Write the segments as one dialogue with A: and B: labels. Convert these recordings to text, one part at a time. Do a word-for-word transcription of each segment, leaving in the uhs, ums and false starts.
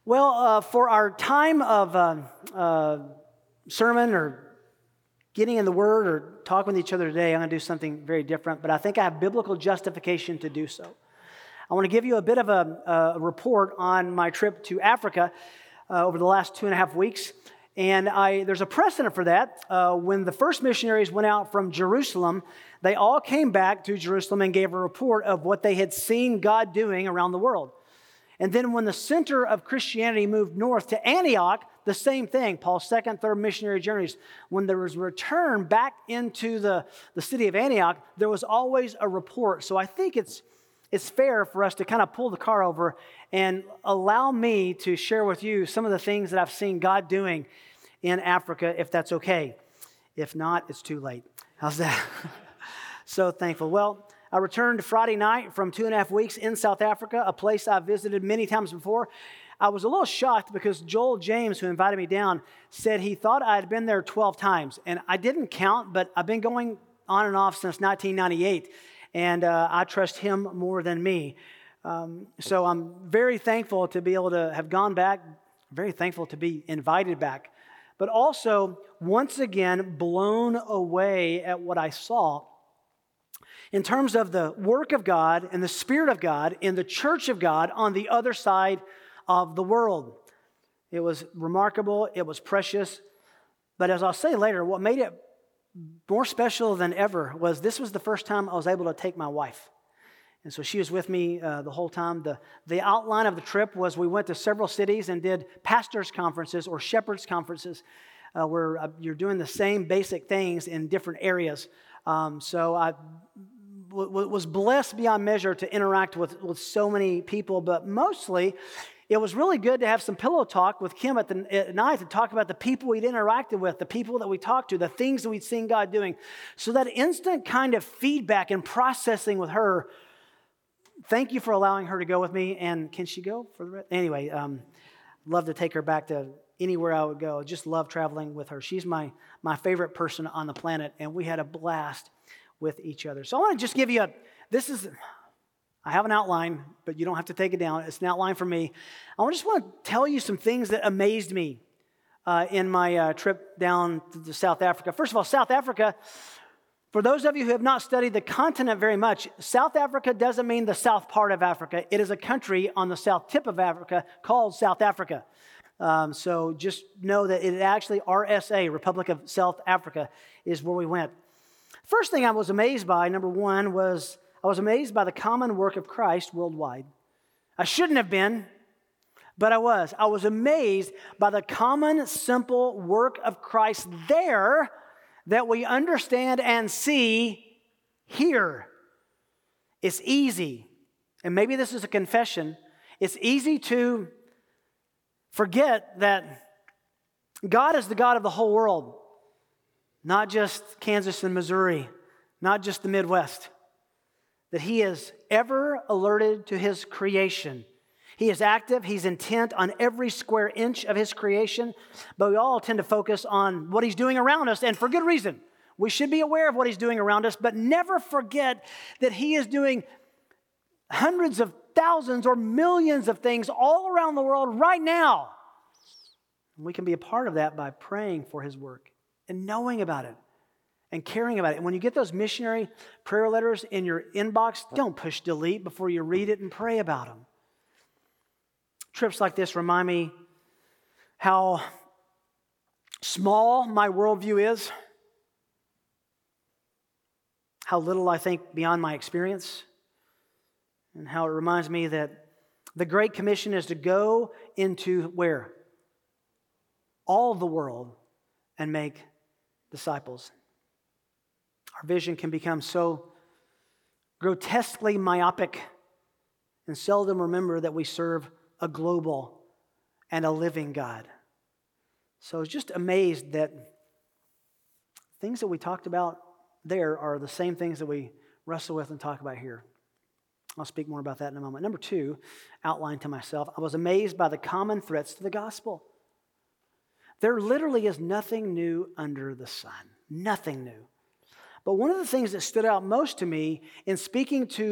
A: Well, uh, for our time of uh, uh, sermon or getting in the Word or talking with each other today, I'm going to do something very different, but I think I have biblical justification to do so. I want to give you a bit of a, a report on my trip to Africa uh, over the last two and a half weeks. And I, there's a precedent for that. Uh, when the first missionaries went out from Jerusalem, they all came back to Jerusalem and gave a report of what they had seen God doing around the world. And then when the center of Christianity moved north to Antioch, the same thing, Paul's second, third missionary journeys. When there was a return back into the, the city of Antioch, there was always a report. So I think it's it's fair for us to kind of pull the car over and allow me to share with you some of the things that I've seen God doing in Africa, if that's okay. If not, it's too late. How's that? So thankful. Well, I returned Friday night from two and a half weeks in South Africa, a place I've visited many times before. I was a little shocked because Joel James, who invited me down, said he thought I had been there twelve times. And I didn't count, but I've been going on and off since nineteen ninety-eight. And uh, I trust him more than me. Um, so I'm very thankful to be able to have gone back, very thankful to be invited back. But also, once again, blown away at what I saw in terms of the work of God and the Spirit of God in the church of God on the other side of the world. It was remarkable. It was precious. But as I'll say later, what made it more special than ever was this was the first time I was able to take my wife. And so she was with me uh, the whole time. The, the outline of the trip was we went to several cities and did pastors' conferences or shepherds' conferences uh, where uh, you're doing the same basic things in different areas. Um, so I w- w- was blessed beyond measure to interact with, with so many people, but mostly it was really good to have some pillow talk with Kim at, the, at night to talk about the people we'd interacted with, the people that we talked to, the things that we'd seen God doing. So that instant kind of feedback and processing with her, thank you for allowing her to go with me. And can she go for the rest? Anyway, um, love to take her back to anywhere I would go. Just love traveling with her. She's my, my favorite person on the planet, and we had a blast with each other. So I want to just give you a, this is... I have an outline, but you don't have to take it down. It's an outline for me. I just want to tell you some things that amazed me uh, in my uh, trip down to South Africa. First of all, South Africa, for those of you who have not studied the continent very much, South Africa doesn't mean the south part of Africa. It is a country on the south tip of Africa called South Africa. Um, so just know that it actually, R S A, Republic of South Africa, is where we went. First thing I was amazed by, number one, was I was amazed by the common work of Christ worldwide. I shouldn't have been, but I was. I was amazed by the common, simple work of Christ there that we understand and see here. It's easy, and maybe this is a confession, it's easy to forget that God is the God of the whole world, not just Kansas and Missouri, not just the Midwest. That He is ever alerted to His creation. He is active. He's intent on every square inch of His creation. But we all tend to focus on what He's doing around us, and for good reason. We should be aware of what He's doing around us, but never forget that He is doing hundreds of thousands or millions of things all around the world right now. And we can be a part of that by praying for His work and knowing about it. And caring about it. And when you get those missionary prayer letters in your inbox, don't push delete before you read it and pray about them. Trips like this remind me how small my worldview is, how little I think beyond my experience, and how it reminds me that the Great Commission is to go into where? All the world and make disciples. Our vision can become so grotesquely myopic and seldom remember that we serve a global and a living God. So I was just amazed that things that we talked about there are the same things that we wrestle with and talk about here. I'll speak more about that in a moment. Number two, outline to myself, I was amazed by the common threats to the gospel. There literally is nothing new under the sun. Nothing new. But one of the things that stood out most to me in speaking to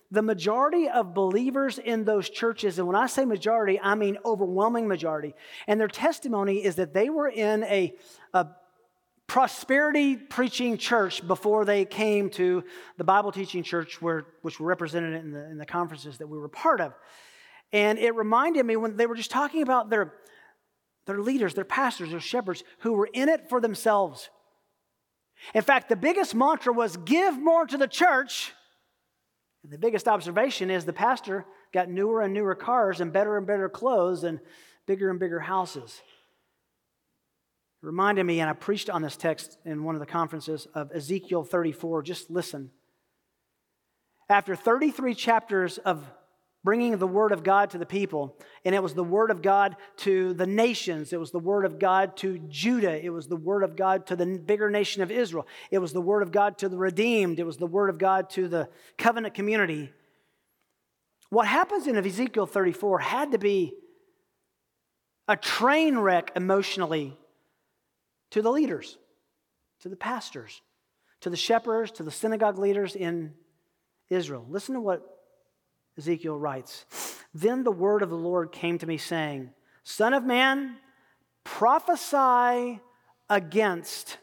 A: the majority of believers in those churches, and when I say majority, I mean overwhelming majority, and their testimony is that they were in a, a prosperity preaching church before they came to the Bible teaching church, where, which were represented in the, in the conferences that we were part of. And it reminded me when they were just talking about their, their leaders, their pastors, their shepherds, who were in it for themselves. In fact, the biggest mantra was, give more to the church. And the biggest observation is the pastor got newer and newer cars and better and better clothes and bigger and bigger houses. It reminded me, and I preached on this text in one of the conferences, of Ezekiel thirty-four. Just listen. After thirty-three chapters of bringing the word of God to the people, and it was the word of God to the nations, it was the word of God to Judah, it was the word of God to the bigger nation of Israel, it was the word of God to the redeemed, it was the word of God to the covenant community. What happens in Ezekiel thirty-four had to be a train wreck emotionally to the leaders, to the pastors, to the shepherds, to the synagogue leaders in Israel. Listen to what Ezekiel writes. Then the word of the Lord came to me, saying, Son of man, prophesy against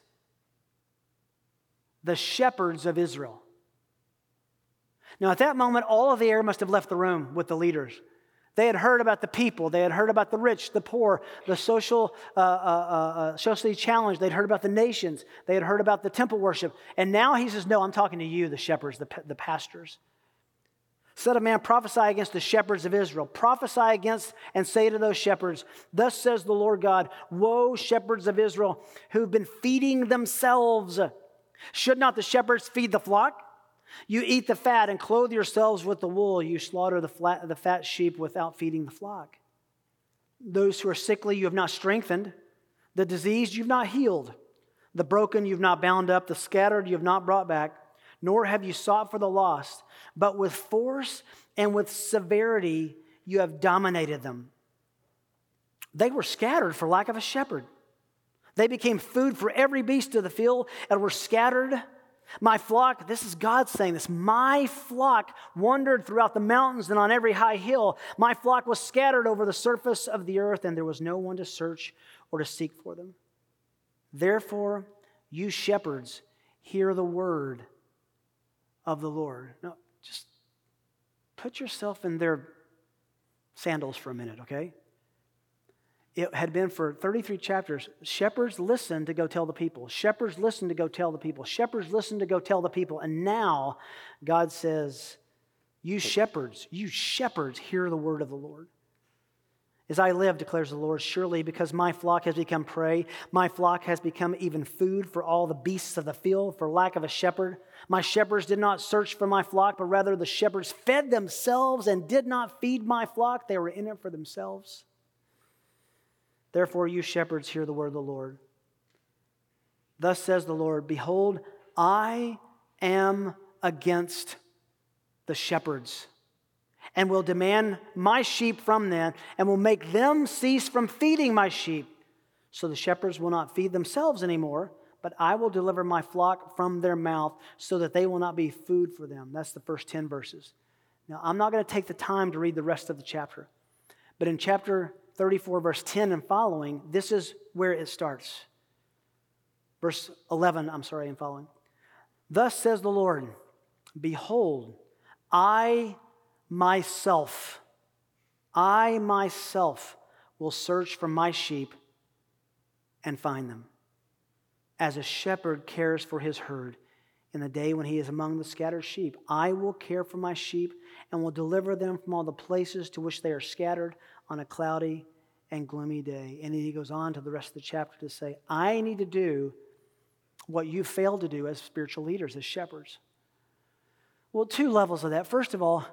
A: the shepherds of Israel. Now at that moment, all of the air must have left the room with the leaders. They had heard about the people. They had heard about the rich, the poor, the social, uh, uh, uh, socially challenged. They'd heard about the nations. They had heard about the temple worship. And now he says, no, I'm talking to you, the shepherds, the, the pastors. Son of man, prophesy against the shepherds of Israel. Prophesy against and say to those shepherds, thus says the Lord God, woe, shepherds of Israel, who've been feeding themselves. Should not the shepherds feed the flock? You eat the fat and clothe yourselves with the wool. You slaughter the, flat, the fat sheep without feeding the flock. Those who are sickly you have not strengthened. The diseased you've not healed. The broken you've not bound up. The scattered you have not brought back. Nor have you sought for the lost. But with force and with severity you have dominated them. They were scattered for lack of a shepherd. They became food for every beast of the field and were scattered. My flock, this is God saying this, my flock wandered throughout the mountains and on every high hill. My flock was scattered over the surface of the earth, and there was no one to search or to seek for them. Therefore, you shepherds, hear the word of the Lord. Now, just put yourself in their sandals for a minute, okay? It had been for thirty-three chapters. Shepherds listened to go tell the people. Shepherds listened to go tell the people. Shepherds listened to go tell the people. And now God says, you shepherds, you shepherds, hear the word of the Lord. As I live, declares the Lord, surely because my flock has become prey, my flock has become even food for all the beasts of the field for lack of a shepherd. My shepherds did not search for my flock, but rather the shepherds fed themselves and did not feed my flock. They were in it for themselves. Therefore, you shepherds, hear the word of the Lord. Thus says the Lord, behold, I am against the shepherds and will demand my sheep from them and will make them cease from feeding my sheep. So the shepherds will not feed themselves anymore, but I will deliver my flock from their mouth so that they will not be food for them. That's the first ten verses. Now, I'm not going to take the time to read the rest of the chapter, but in chapter thirty-four, verse ten and following, this is where it starts. Verse eleven, I'm sorry, and following. Thus says the Lord, behold, I myself, I myself will search for my sheep and find them, as a shepherd cares for his herd in the day when he is among the scattered sheep. I will care for my sheep and will deliver them from all the places to which they are scattered on a cloudy and gloomy day. And he goes on to the rest of the chapter to say, I need to do what you failed to do as spiritual leaders, as shepherds. Well, two levels of that. First of all,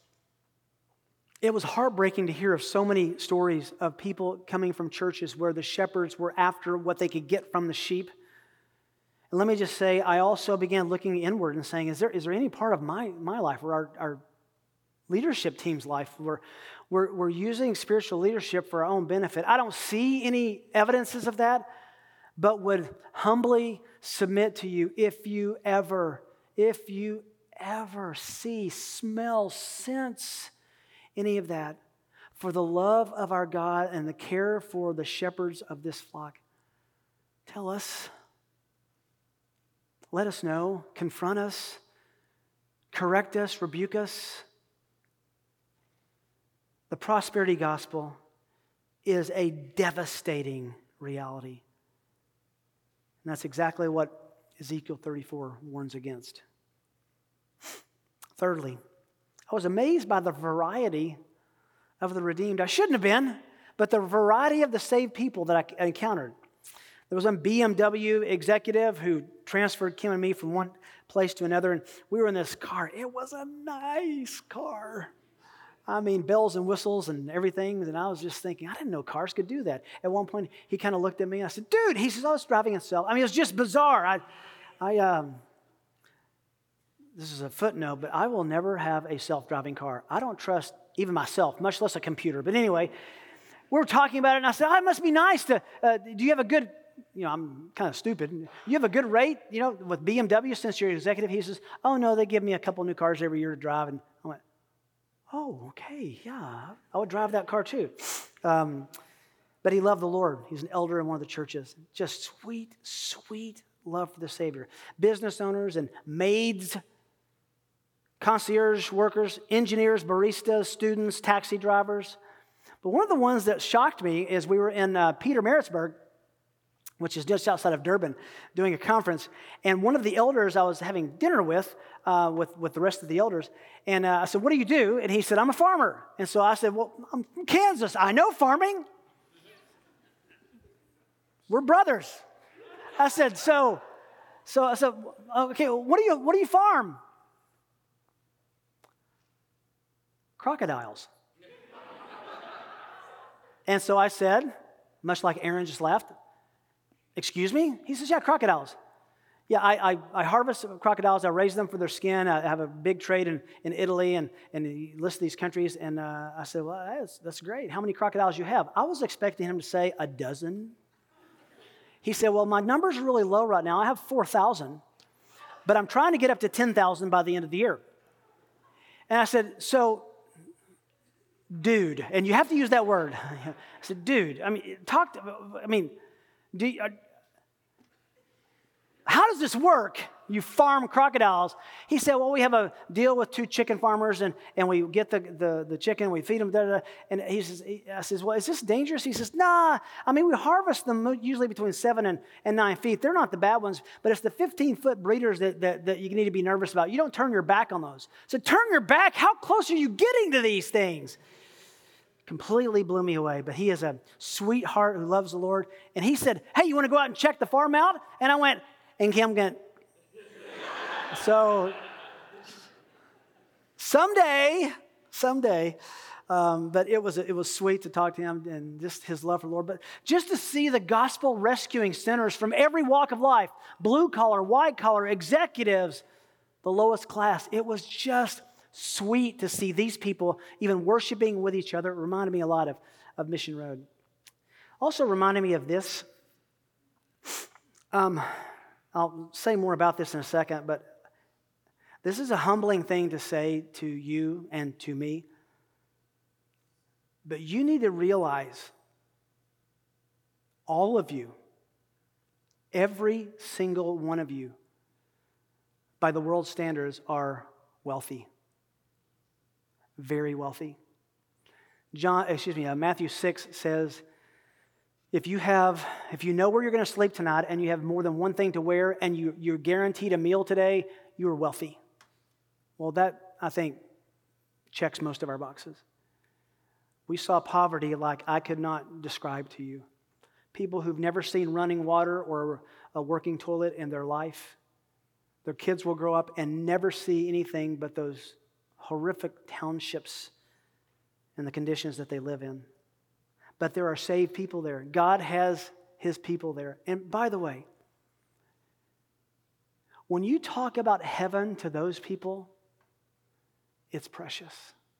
A: it was heartbreaking to hear of so many stories of people coming from churches where the shepherds were after what they could get from the sheep. And let me just say, I also began looking inward and saying, is there, is there any part of my, my life or our, our leadership team's life where we're, we're using spiritual leadership for our own benefit? I don't see any evidences of that, but would humbly submit to you, if you ever, if you ever see, smell, sense any of that for the love of our God and the care for the shepherds of this flock, tell us. Let us know. Confront us. Correct us. Rebuke us. The prosperity gospel is a devastating reality. And that's exactly what Ezekiel thirty-four warns against. Thirdly, I was amazed by the variety of the redeemed. I shouldn't have been, but the variety of the saved people that I encountered. There was a B M W executive who transferred Kim and me from one place to another, and we were in this car. It was a nice car. I mean, bells and whistles and everything. And I was just thinking, I didn't know cars could do that. At one point, he kind of looked at me and I said, dude, he says, oh, it's driving itself. I mean, it was just bizarre. I, I, um, this is a footnote, but I will never have a self-driving car. I don't trust even myself, much less a computer. But anyway, we were talking about it and I said, oh, it must be nice to, uh, do you have a good, you know, I'm kind of stupid. You have a good rate, you know, with B M W since you're executive? He says, oh, no, they give me a couple new cars every year to drive. And I went, oh, okay, yeah, I would drive that car too. Um, but he loved the Lord. He's an elder in one of the churches. Just sweet, sweet love for the Savior. Business owners and maids, concierge workers, engineers, baristas, students, taxi drivers. But one of the ones that shocked me is we were in uh, Peter Maritzburg, which is just outside of Durban, doing a conference. And one of the elders I was having dinner with, uh, with, with the rest of the elders, and uh, I said, what do you do? And he said, I'm a farmer. And so I said, well, I'm from Kansas. I know farming. We're brothers. I said, so, so I said, okay, what do you, what do you farm? Crocodiles. And so I said, much like Aaron just laughed, excuse me? He says, yeah, crocodiles. Yeah, I, I, I harvest crocodiles. I raise them for their skin. I have a big trade in, in Italy, and, and he lists these countries. And uh, I said, well, that's, that's great. How many crocodiles you have? I was expecting him to say a dozen. He said, well, my numbers are really low right now. I have four thousand, but I'm trying to get up to ten thousand by the end of the year. And I said, so, dude, and you have to use that word. I said, dude, I mean, talk to, I mean, do you, uh, how does this work? You farm crocodiles. He said, well, we have a deal with two chicken farmers, and, and we get the, the, the chicken, we feed them, da, da, da. And he says, he, I says, well, is this dangerous? He says, nah, I mean, we harvest them usually between seven and, and nine feet. They're not the bad ones, but it's the fifteen-foot breeders that, that, that you need to be nervous about. You don't turn your back on those. So turn your back. How close are you getting to these things? Completely blew me away, but he is a sweetheart who loves the Lord. And he said, hey, you want to go out and check the farm out? And I went, and Kim went, so someday, someday, um, but it was it was sweet to talk to him and just his love for the Lord. But just to see the gospel rescuing sinners from every walk of life, blue collar, white collar, executives, the lowest class, it was just sweet to see these people even worshiping with each other. It reminded me a lot of, of Mission Road. Also reminded me of this. Um, I'll say more about this in a second, but this is a humbling thing to say to you and to me. But you need to realize, all of you, every single one of you, by the world's standards, are wealthy. Very wealthy. John, excuse me, uh, Matthew six says, if you have, if you know where you're going to sleep tonight and you have more than one thing to wear and you, you're guaranteed a meal today, you are wealthy. Well, that, I think, checks most of our boxes. We saw poverty like I could not describe to you. People who've never seen running water or a working toilet in their life. Their kids will grow up and never see anything but those horrific townships and the conditions that they live in. But there are saved people there. God has his people there. And by the way, when you talk about heaven to those people, it's precious.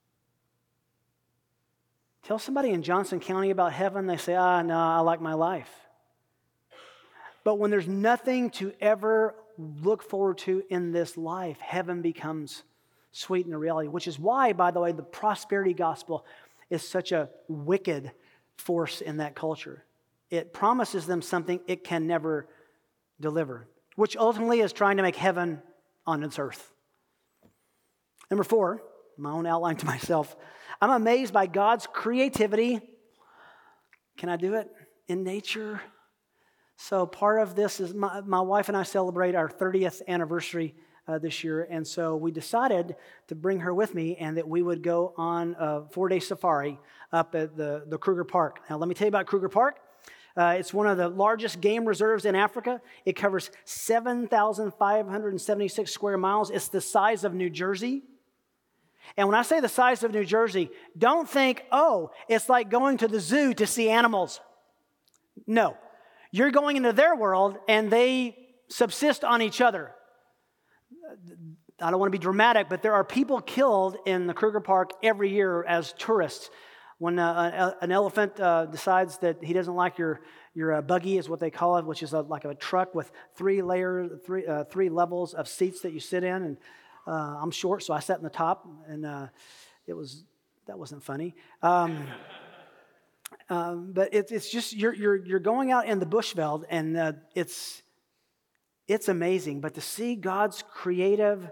A: Tell somebody in Johnson County about heaven, they say, ah, no, I like my life. But when there's nothing to ever look forward to in this life, heaven becomes sweet in the reality, which is why, by the way, the prosperity gospel is such a wicked force in that culture. It promises them something it can never deliver, which ultimately is trying to make heaven on its earth. Number four, my own outline to myself, I'm amazed by God's creativity. Can I do it? In nature. So part of this is my, my wife and I celebrate our thirtieth anniversary uh, this year, and so we decided to bring her with me and that we would go on a four-day safari up at the, the Kruger Park. Now, let me tell you about Kruger Park. Uh, it's one of the largest game reserves in Africa. It covers seven thousand five hundred seventy-six square miles. It's the size of New Jersey. And when I say the size of New Jersey, don't think, oh, it's like going to the zoo to see animals. No. You're going into their world, and they subsist on each other. I don't want to be dramatic, but there are people killed in the Kruger Park every year as tourists. When uh, an elephant uh, decides that he doesn't like your your uh, buggy, is what they call it, which is a, like a truck with three layers, three uh, three levels of seats that you sit in. And uh, I'm short, so I sat in the top, and uh, it was that wasn't funny. Um, um, but it, it's just you're you're you're going out in the bushveld, and uh, it's it's amazing. But to see God's creative,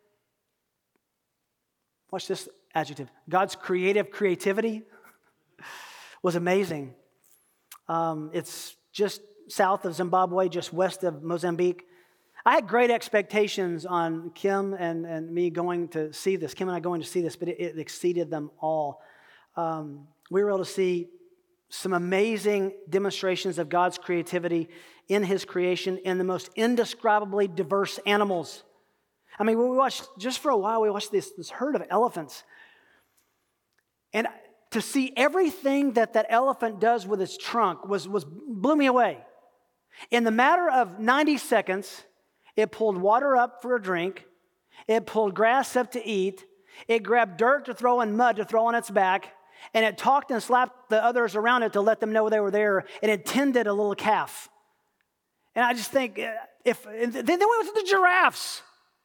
A: watch this adjective, God's creative creativity was amazing. Um, it's just south of Zimbabwe, just west of Mozambique. I had great expectations on Kim and, and me going to see this, Kim and I going to see this, but it, it exceeded them all. Um, we were able to see some amazing demonstrations of God's creativity in His creation in the most indescribably diverse animals. I mean, we watched, just for a while, we watched this, this herd of elephants. And to see everything that that elephant does with its trunk was, was blew me away. In the matter of ninety seconds, it pulled water up for a drink. It pulled grass up to eat. It grabbed dirt to throw and mud to throw on its back. And it talked and slapped the others around it to let them know they were there. And it tended a little calf. And I just think, if and then we went to the giraffes.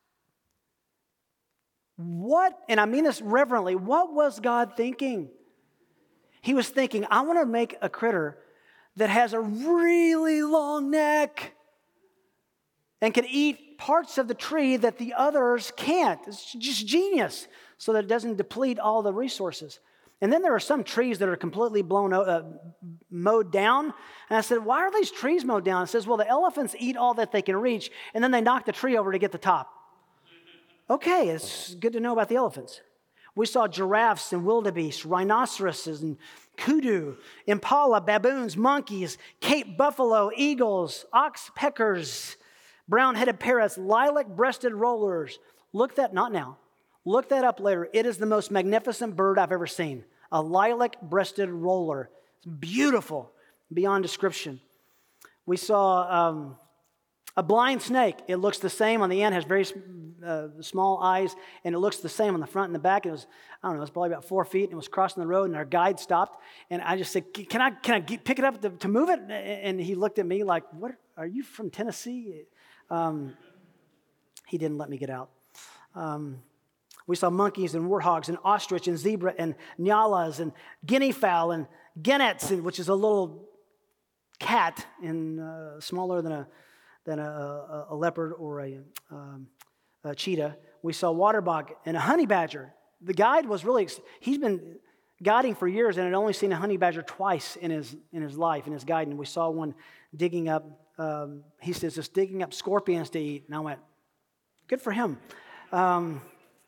A: What, and I mean this reverently, what was God thinking? He was thinking, I want to make a critter that has a really long neck and can eat parts of the tree that the others can't. It's just genius, so that it doesn't deplete all the resources. And then there are some trees that are completely blown, uh, mowed down. And I said, why are these trees mowed down? It says, well, the elephants eat all that they can reach, and then they knock the tree over to get the top. Okay, it's good to know about the elephants. We saw giraffes and wildebeest, rhinoceroses and kudu, impala, baboons, monkeys, Cape buffalo, eagles, oxpeckers, brown-headed parrots, lilac-breasted rollers. Look that, not now, look that up later. It is the most magnificent bird I've ever seen. A lilac-breasted roller. It's beautiful, beyond description. We saw um, a blind snake. It looks the same on the end, has very uh, small eyes, and it looks the same on the front and the back. It was, I don't know, it was probably about four feet, and it was crossing the road, and our guide stopped, and I just said, can I can I get, pick it up to, to move it? And he looked at me like, what, are you from Tennessee? Um, he didn't let me get out. Um, we saw monkeys and warthogs and ostrich and zebra and nyalas and guinea fowl and gennets, which is a little cat and uh, smaller than a than a, a, a leopard or a, um, a cheetah. We saw water bog and a honey badger. The guide was really, he's been guiding for years and had only seen a honey badger twice in his in his life, in his guiding. We saw one digging up, um, he says, just digging up scorpions to eat. And I went, good for him. Um,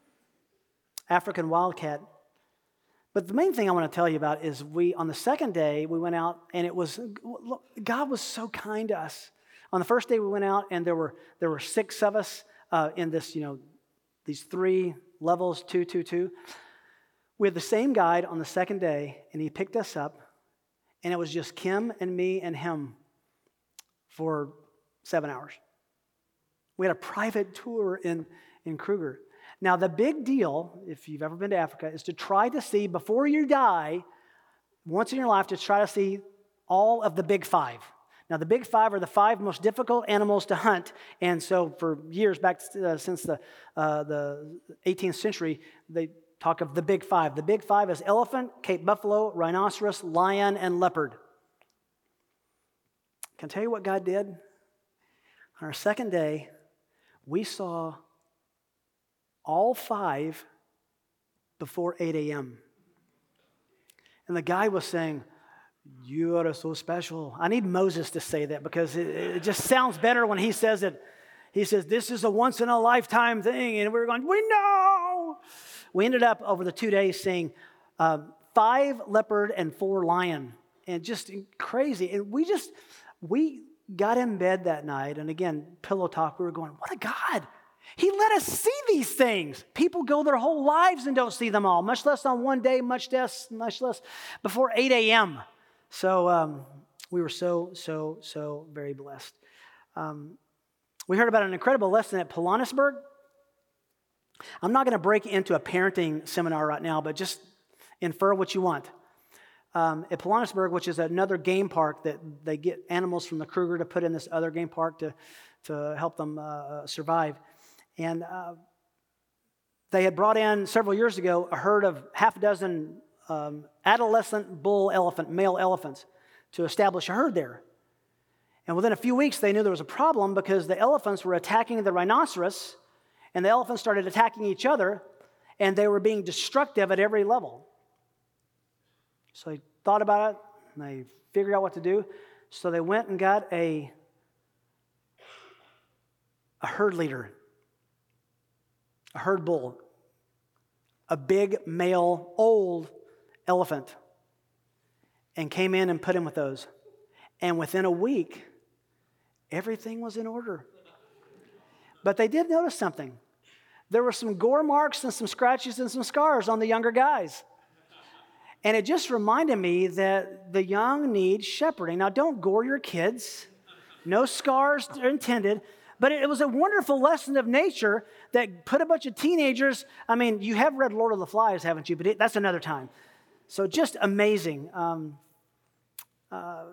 A: African wildcat. But the main thing I want to tell you about is we, on the second day, we went out and it was, look, God was so kind to us. On the first day we went out, and there were there were six of us uh, in this, you know, these three levels, two, two, two. We had the same guide on the second day, and he picked us up, and it was just Kim and me and him for seven hours. We had a private tour in, in Kruger. Now, the big deal, if you've ever been to Africa, is to try to see, before you die, once in your life, to try to see all of the big five. Now, the big five are the five most difficult animals to hunt. And so for years, back uh, since the, uh, the eighteenth century, they talk of the big five. The big five is elephant, Cape buffalo, rhinoceros, lion, and leopard. Can I tell you what God did? On our second day, we saw all five before eight a.m. And the guy was saying, "You are so special." I need Moses to say that because it, it just sounds better when he says it. He says, "This is a once-in-a-lifetime thing." And we were going, "We know." We ended up over the two days seeing um, five leopard and four lion. And just crazy. And we just, we got in bed that night. And again, pillow talk, we were going, what a God. He let us see these things. People go their whole lives and don't see them all, much less on one day, much less, much less before eight a.m. So um, we were so, so, so very blessed. Um, we heard about an incredible lesson at Pilanesberg. I'm not going to break into a parenting seminar right now, but just infer what you want. Um, at Pilanesberg, which is another game park that they get animals from the Kruger to put in this other game park to, to help them uh, survive. And uh, they had brought in several years ago a herd of half a dozen um, adolescent bull elephant, male elephants, to establish a herd there. And within a few weeks, they knew there was a problem because the elephants were attacking the rhinoceros, and the elephants started attacking each other, and they were being destructive at every level. So they thought about it, and they figured out what to do. So they went and got a, a herd leader, a herd bull, a big male old elephant, and came in and put him with those. And within a week, everything was in order. But they did notice something. There were some gore marks and some scratches and some scars on the younger guys. And it just reminded me that the young need shepherding. Now, don't gore your kids. No scars are intended. But it was a wonderful lesson of nature that put a bunch of teenagers, I mean, you have read Lord of the Flies, haven't you? But it, that's another time. So just amazing. Um, uh,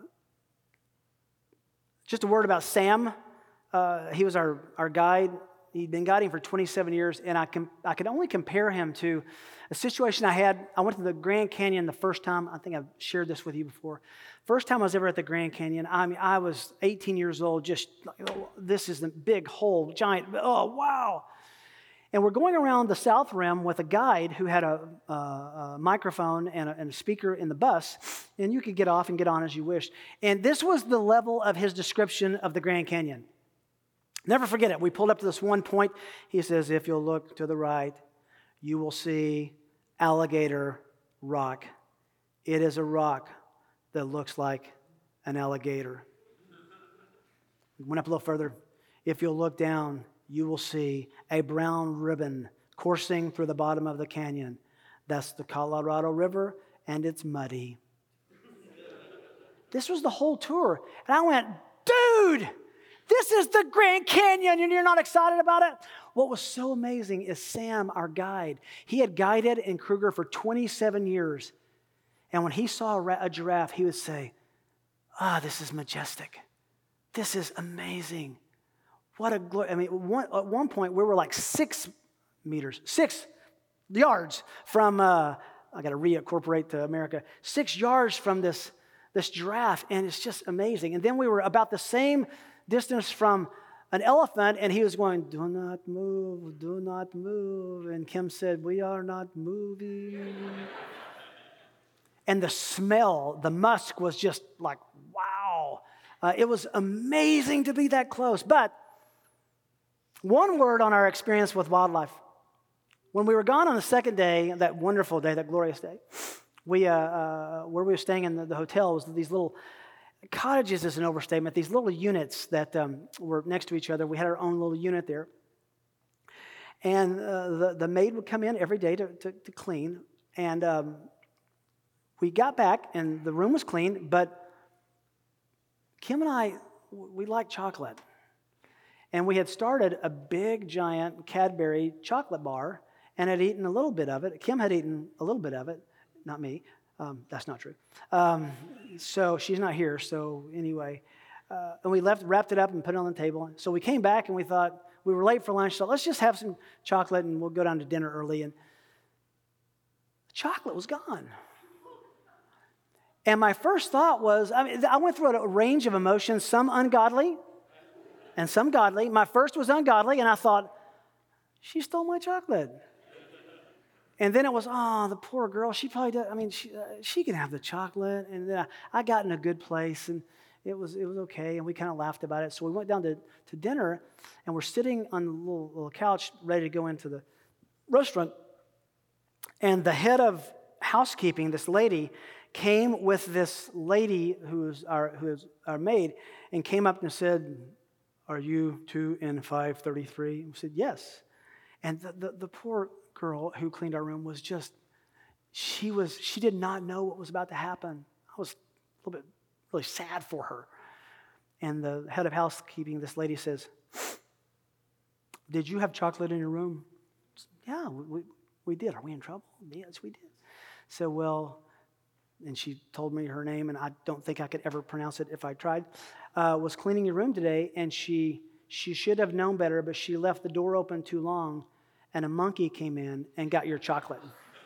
A: just a word about Sam. Uh, he was our, our guide. He'd been guiding for twenty-seven years, and I, com- I could only compare him to a situation I had. I went to the Grand Canyon the first time. I think I've shared this with you before. First time I was ever at the Grand Canyon, I mean, I was eighteen years old, just, like, oh, this is the big hole, giant, oh, wow. And we're going around the South Rim with a guide who had a, a, a microphone and a, and a speaker in the bus, and you could get off and get on as you wished. And this was the level of his description of the Grand Canyon. Never forget it. We pulled up to this one point. He says, if you'll look to the right, you will see Alligator Rock. It is a rock that looks like an alligator. Went up a little further. If you'll look down, you will see a brown ribbon coursing through the bottom of the canyon. That's the Colorado River, and it's muddy. This was the whole tour. And I went, dude, this is the Grand Canyon, and you're not excited about it? What was so amazing is Sam, our guide, he had guided in Kruger for twenty-seven years. And when he saw a, ra- a giraffe, he would say, ah, this is majestic. This is amazing. What a glory. I mean, one, at one point, we were like six meters, six yards from, uh, I got to reincorporate to America, six yards from this, this giraffe, and it's just amazing. And then we were about the same distance from an elephant, and he was going, do not move, do not move. And Kim said, we are not moving. And the smell, the musk was just like, wow. Uh, it was amazing to be that close. But one word on our experience with wildlife. When we were gone on the second day, that wonderful day, that glorious day, we uh, uh, where we were staying in the, the hotel was these little cottages is an overstatement. These little units that um, were next to each other. We had our own little unit there. And uh, the, the maid would come in every day to, to, to clean. And um, we got back, and the room was clean, but Kim and I, we like chocolate. And we had started a big, giant Cadbury chocolate bar and had eaten a little bit of it. Kim had eaten a little bit of it, not me. Um, that's not true. Um, so she's not here. So anyway, uh, and we left, wrapped it up and put it on the table. So we came back and we thought, we were late for lunch, so let's just have some chocolate and we'll go down to dinner early. And the chocolate was gone. And my first thought was, I mean, I went through a range of emotions, some ungodly and some godly. My first was ungodly, and I thought, she stole my chocolate. And then it was, oh, the poor girl, she probably does, I mean, she, uh, she can have the chocolate. And then I, I got in a good place, and it was it was okay, and we kind of laughed about it. So we went down to, to dinner, and we're sitting on the little, little couch ready to go into the restaurant. And the head of housekeeping, this lady, came with this lady who's our who's our maid, and came up and said, "Are you two in five thirty-three?" We said, "Yes." And the, the, the poor girl who cleaned our room was just, she was she did not know what was about to happen. I was a little bit really sad for her. And the head of housekeeping, this lady says, "Did you have chocolate in your room?" I said, "Yeah, we, we we did. Are we in trouble?" "Yes, we did." So, well, and she told me her name, and I don't think I could ever pronounce it if I tried, uh, was cleaning your room today, and she she should have known better, but she left the door open too long, and a monkey came in and got your chocolate.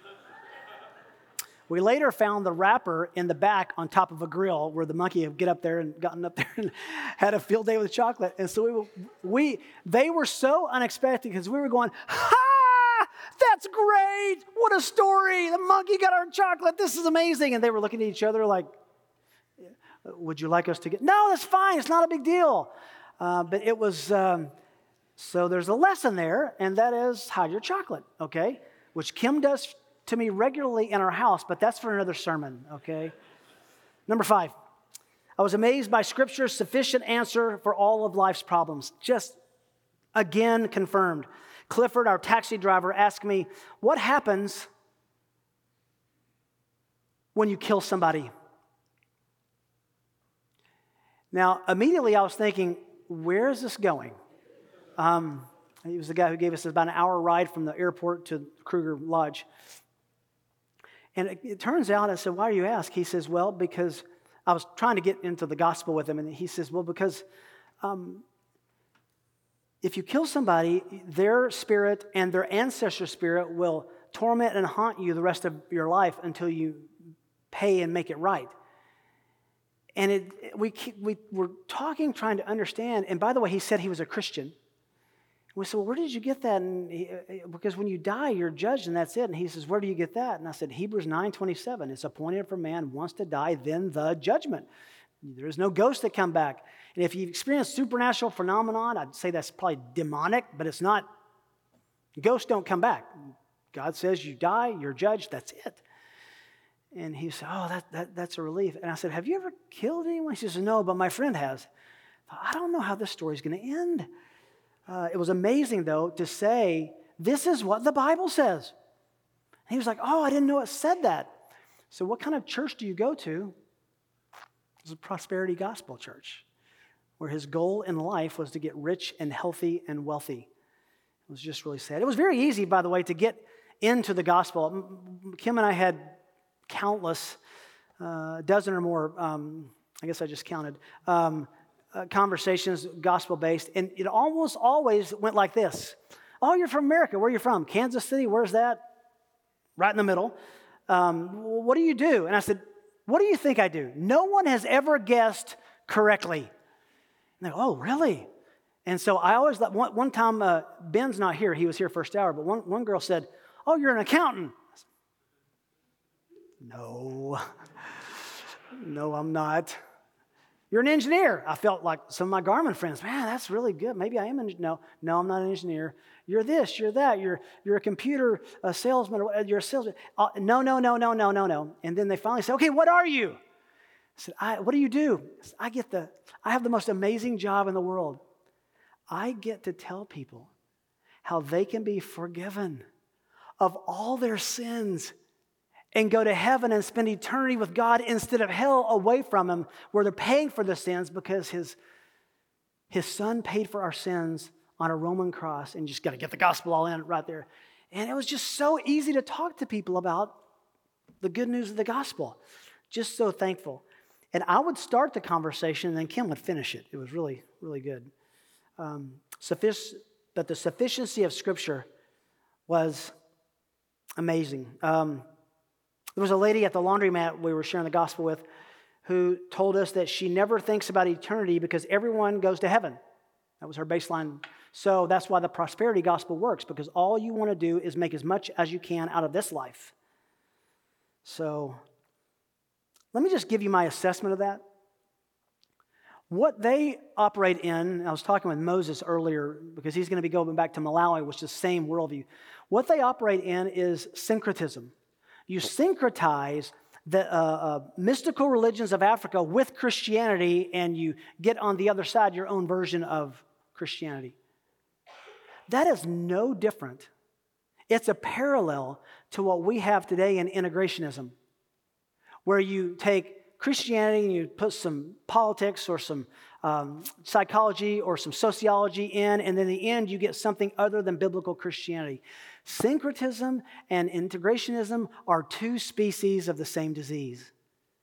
A: We later found the wrapper in the back on top of a grill where the monkey had get up there and gotten up there and had a field day with chocolate. And so we, we they were so unexpected because we were going, ha! That's great! What a story! The monkey got our chocolate. This is amazing. And they were looking at each other like, would you like us to get? No, that's fine. It's not a big deal. Uh, but it was, um, so there's a lesson there, and that is hide your chocolate, okay? Which Kim does to me regularly in our house, but that's for another sermon, okay? Number five, I was amazed by Scripture's sufficient answer for all of life's problems. Just again confirmed. Clifford, our taxi driver, asked me, what happens when you kill somebody? Now, immediately I was thinking, where is this going? Um, he was the guy who gave us about an hour ride from the airport to Kruger Lodge. And it, it turns out, I said, why do you ask? He says, well, because I was trying to get into the gospel with him. And he says, well, because um, if you kill somebody, their spirit and their ancestor spirit will torment and haunt you the rest of your life until you pay and make it right. And it, we, we were talking, trying to understand. And by the way, he said he was a Christian. We said, well, where did you get that? And he, because when you die, you're judged, and that's it. And he says, where do you get that? And I said, Hebrews nine twenty-seven. It's appointed for man once to die, then the judgment. There is no ghost that come back. And if you've experienced supernatural phenomenon, I'd say that's probably demonic, but it's not. Ghosts don't come back. God says you die, you're judged, that's it. And he said, oh, that, that that's a relief. And I said, have you ever killed anyone? He says, no, but my friend has. I don't know how this story's going to end. Uh, it was amazing, though, to say, this is what the Bible says. And he was like, oh, I didn't know it said that. So what kind of church do you go to? It was a prosperity gospel church, where his goal in life was to get rich and healthy and wealthy. It was just really sad. It was very easy, by the way, to get into the gospel. Kim and I had countless, a uh, dozen or more, um, I guess I just counted, um, Uh, conversations, gospel-based, and it almost always went like this. Oh, you're from America. Where are you from? Kansas City. Where's that? Right in the middle. Um, what do you do? And I said, what do you think I do? No one has ever guessed correctly. And they go, oh, really? And so I always, one, one time, uh, Ben's not here. He was here first hour, but one, one girl said, oh, you're an accountant. I said, no. No, I'm not. You're an engineer. I felt like some of my Garmin friends, man, that's really good. Maybe I am an engineer. No, no, I'm not an engineer. You're this, you're that. You're you're a computer a salesman. You're a salesman. Uh, no, no, no, no, no, no, no. And then they finally say, okay, what are you? I said, I, what do you do? I said, I get the, I have the most amazing job in the world. I get to tell people how they can be forgiven of all their sins and go to heaven and spend eternity with God instead of hell away from him, where they're paying for the sins because his, his son paid for our sins on a Roman cross, and you just got to get the gospel all in right there. And it was just so easy to talk to people about the good news of the gospel. Just so thankful. And I would start the conversation, and then Kim would finish it. It was really, really good. Um, suffic- but the sufficiency of Scripture was amazing. Um, there was a lady at the laundromat we were sharing the gospel with who told us that she never thinks about eternity because everyone goes to heaven. That was her baseline. So that's why the prosperity gospel works, because all you want to do is make as much as you can out of this life. So let me just give you my assessment of that. What they operate in, I was talking with Moses earlier because he's going to be going back to Malawi, which is the same worldview. What they operate in is syncretism. You syncretize the uh, uh, mystical religions of Africa with Christianity, and you get on the other side your own version of Christianity. That is no different. It's a parallel to what we have today in integrationism, where you take Christianity and you put some politics or some um, psychology or some sociology in, and then in the end you get something other than biblical Christianity. Syncretism and integrationism are two species of the same disease.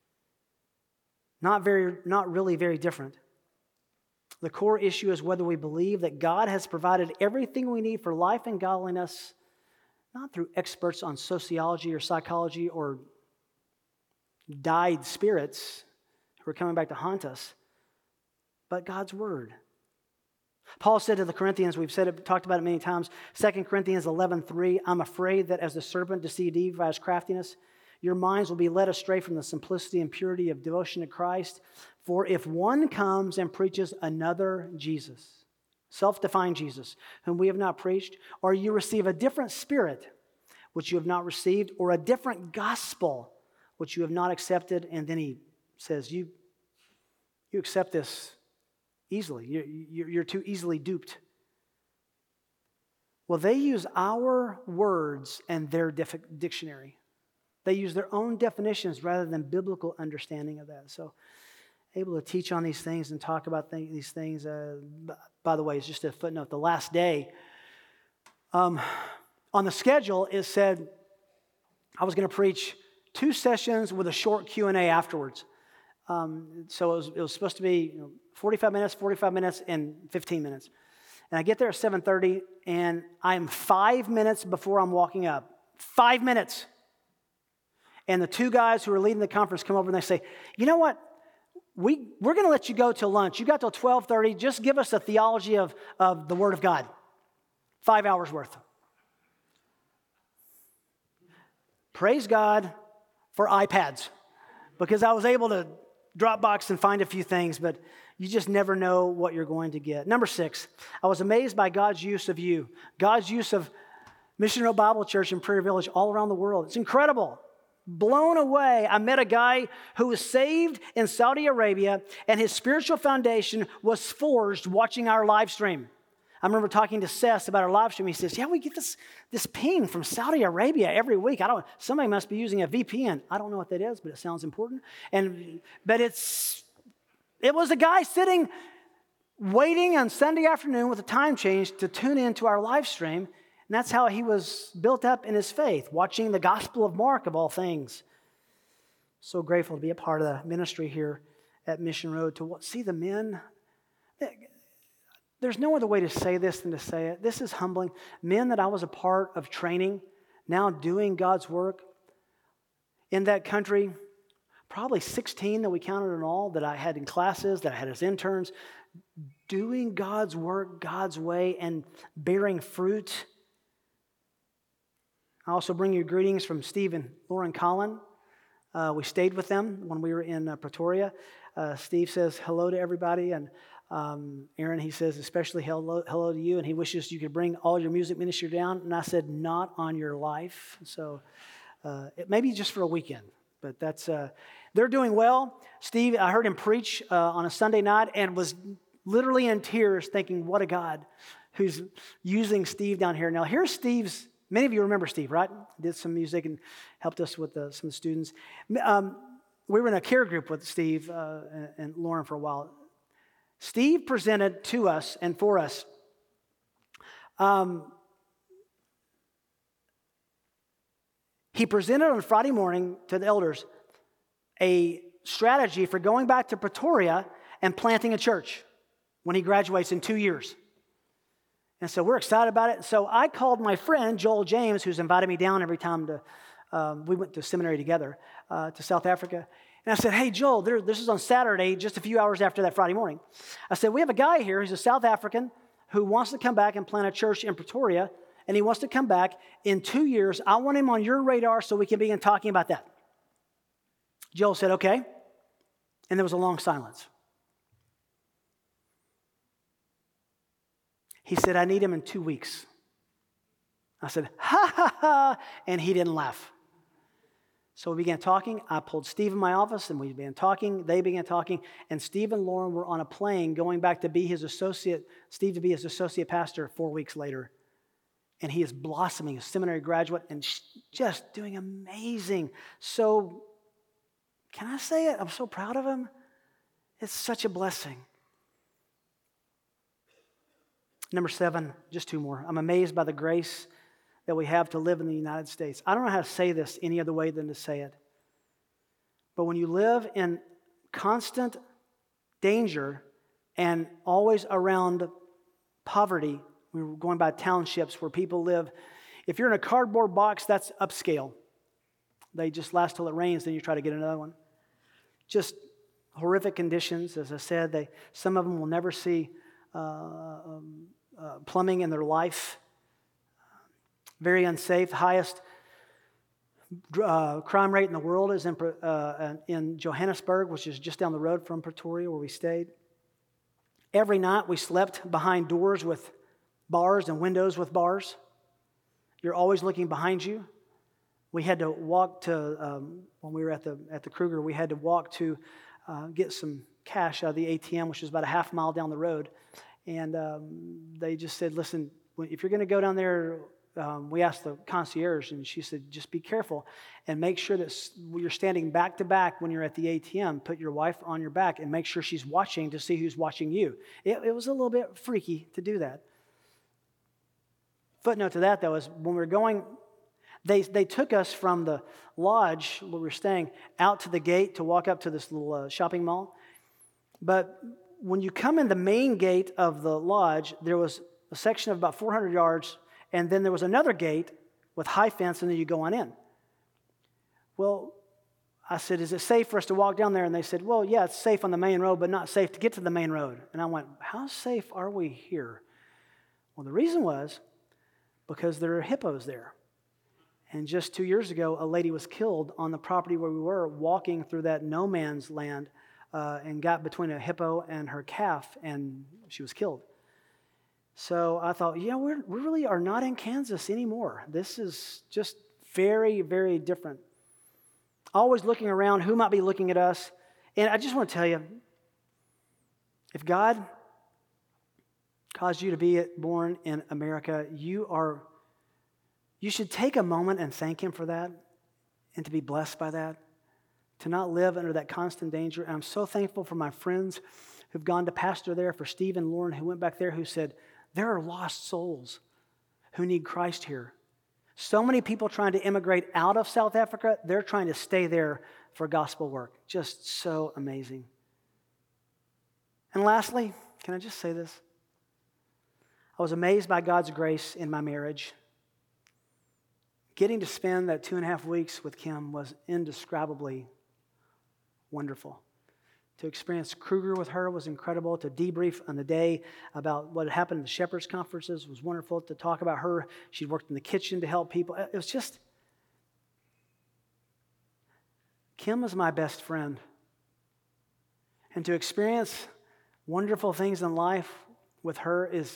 A: Not very, not really very different. The core issue is whether we believe that God has provided everything we need for life and godliness, not through experts on sociology or psychology or died spirits who are coming back to haunt us, but God's Word. Paul said to the Corinthians, we've said it, talked about it many times, Second Corinthians eleven three, I'm afraid that as the serpent deceived Eve by his craftiness, your minds will be led astray from the simplicity and purity of devotion to Christ. For if one comes and preaches another Jesus, self-defined Jesus, whom we have not preached, or you receive a different spirit, which you have not received, or a different gospel, which you have not accepted, and then he says, you, you accept this easily. You're, you're too easily duped. Well, they use our words and their dictionary. They use their own definitions rather than biblical understanding of that. So, able to teach on these things and talk about th- these things. Uh, by the way, it's just a footnote. The last day, um, on the schedule, it said I was going to preach two sessions with a short Q and A afterwards. Um, so it was, it was supposed to be you know, forty-five minutes, forty-five minutes, and fifteen minutes. And I get there at seven thirty, and I'm five minutes before I'm walking up. Five minutes. And the two guys who are leading the conference come over and they say, you know what? We, we're going to let you go till lunch. You got till twelve thirty. Just give us a theology of, of the Word of God. Five hours worth. Praise God for iPads, because I was able to Dropbox and find a few things, but you just never know what you're going to get. Number six, I was amazed by God's use of you. God's use of Mission Road Bible Church in Prairie Village all around the world. It's incredible. Blown away. I met a guy who was saved in Saudi Arabia, and his spiritual foundation was forged watching our live stream. I remember talking to Seth about our live stream. He says, yeah, we get this, this ping from Saudi Arabia every week. I don't, somebody must be using a V P N. I don't know what that is, but it sounds important. And, but it's, it was a guy sitting, waiting on Sunday afternoon with a time change to tune into our live stream. And that's how he was built up in his faith, watching the Gospel of Mark of all things. So grateful to be a part of the ministry here at Mission Road, to see the men. There's no other way to say this than to say it. This is humbling. Men that I was a part of training, now doing God's work in that country, probably sixteen that we counted in all, that I had in classes, that I had as interns, doing God's work God's way and bearing fruit. I also bring you greetings from Steve and Lauren Collin. Uh, we stayed with them when we were in uh, Pretoria. Uh, Steve says hello to everybody, and um, Aaron, he says especially hello, hello to you, and he wishes you could bring all your music ministry down. And I said, not on your life. So uh, it, maybe just for a weekend, but that's uh, they're doing well. Steve, I heard him preach uh, on a Sunday night and was literally in tears, thinking, what a God who's using Steve down here. Now here's Steve's. Many of you remember Steve, right? Did some music and helped us with the, some of the students. Um, we were in a care group with Steve uh, and, and Lauren for a while. Steve presented to us and for us um, he presented on Friday morning to the elders a strategy for going back to Pretoria and planting a church when he graduates in two years. And so we're excited about it. So I called my friend, Joel James, who's invited me down every time to, um, we went to seminary together, uh, to South Africa. And I said, hey, Joel, there, this is on Saturday, just a few hours after that Friday morning. I said, we have a guy here, he's a South African, who wants to come back and plant a church in Pretoria, and he wants to come back in two years. I want him on your radar so we can begin talking about that. Joel said, okay. And there was a long silence. He said, I need him in two weeks. I said, ha, ha, ha, and he didn't laugh. So we began talking. I pulled Steve in my office, and we began talking. They began talking, and Steve and Lauren were on a plane going back to be his associate, Steve to be his associate pastor four weeks later. And he is blossoming, a seminary graduate, and just doing amazing. So, can I say it? I'm so proud of him. It's such a blessing. Number seven, just two more. I'm amazed by the grace that we have to live in the United States. I don't know how to say this any other way than to say it. But when you live in constant danger and always around poverty, we were going by townships where people live. If you're in a cardboard box, that's upscale. They just last till it rains, then you try to get another one. Just horrific conditions. As I said, they some of them will never see uh, um, uh, plumbing in their life. Very unsafe. Highest uh, crime rate in the world is in, uh, in Johannesburg, which is just down the road from Pretoria, where we stayed. Every night we slept behind doors with bars and windows with bars. You're always looking behind you. We had to walk to, um, when we were at the at the Kruger, we had to walk to uh, get some cash out of the A T M, which is about a half mile down the road. And um, they just said, listen, if you're going to go down there, um, we asked the concierge, and she said, just be careful and make sure that you're standing back to back when you're at the A T M. Put your wife on your back and make sure she's watching to see who's watching you. It, it was a little bit freaky to do that. Footnote to that, though, is when we were going, they they took us from the lodge where we were staying out to the gate to walk up to this little uh, shopping mall. But when you come in the main gate of the lodge, there was a section of about four hundred yards, and then there was another gate with high fence, and then you go on in. Well, I said, is it safe for us to walk down there? And they said, well, yeah, it's safe on the main road, but not safe to get to the main road. And I went, how safe are we here? Well, the reason was because there are hippos there. And just two years ago, a lady was killed on the property where we were, walking through that no man's land, uh, and got between a hippo and her calf, and she was killed. So I thought, yeah, we're, we really are not in Kansas anymore. This is just very, very different. Always looking around, who might be looking at us. And I just want to tell you, if God caused you to be born in America, you are, you should take a moment and thank Him for that and to be blessed by that, to not live under that constant danger. And I'm so thankful for my friends who've gone to pastor there, for Steve and Lauren who went back there, who said, there are lost souls who need Christ here. So many people trying to immigrate out of South Africa, they're trying to stay there for gospel work. Just so amazing. And lastly, can I just say this? I was amazed by God's grace in my marriage. Getting to spend that two and a half weeks with Kim was indescribably wonderful. To experience Kruger with her was incredible. To debrief on the day about what had happened at the Shepherds Conferences was wonderful. To talk about her, she'd worked in the kitchen to help people. It was just, Kim is my best friend. And to experience wonderful things in life with her is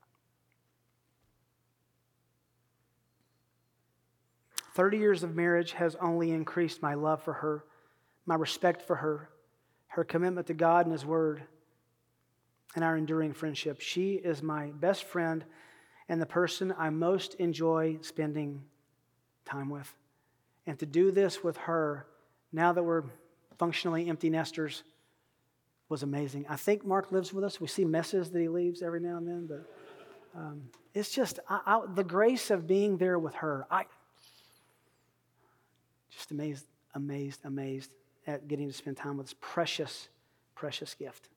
A: thirty years of marriage has only increased my love for her, my respect for her, her commitment to God and His Word, and our enduring friendship. She is my best friend and the person I most enjoy spending time with. And to do this with her, now that we're functionally empty nesters, was amazing. I think Mark lives with us. We see messes that he leaves every now and then, but um, it's just I, I, the grace of being there with her. I just amazed, amazed, amazed. at getting to spend time with this precious, precious gift.